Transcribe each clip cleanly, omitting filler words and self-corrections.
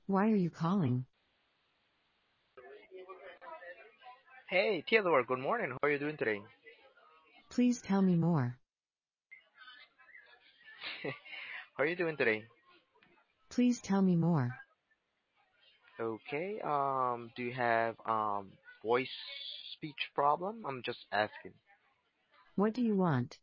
Why are you calling? Hey, Theodore, good morning. How are you doing today? Please tell me more. How are you doing today? Please tell me more. Okay. Do you have voice speech problem? I'm just asking. What do you want?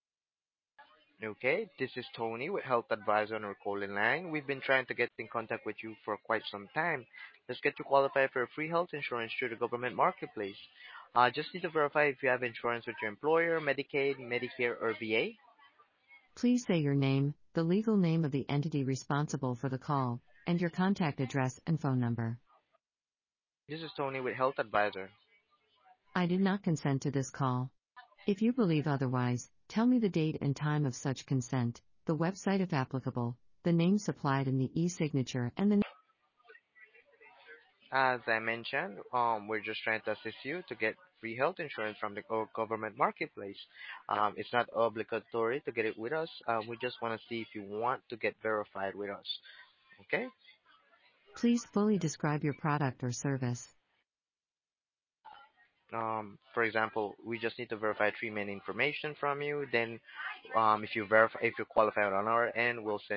Okay, this is Tony with Health Advisor on our calling line. We've been trying to get in contact with you for quite some time. Let's get you qualified for a free health insurance through the government marketplace. Just need to verify if you have insurance with your employer, Medicaid, Medicare, or VA. Please say your name, the legal name of the entity responsible for the call, and your contact address and phone number. This is Tony with Health Advisor. I did not consent to this call. If you believe otherwise, tell me the date and time of such consent, the website if applicable, the name supplied in the e-signature and the As I mentioned, we're just trying to assist you to get free health insurance from the government marketplace. It's not obligatory to get it with us. We just want to see if you want to get verified with us. Okay? Please fully describe your product or service. For example, we just need to verify three main information from you. Then, if you qualify on our end, we'll send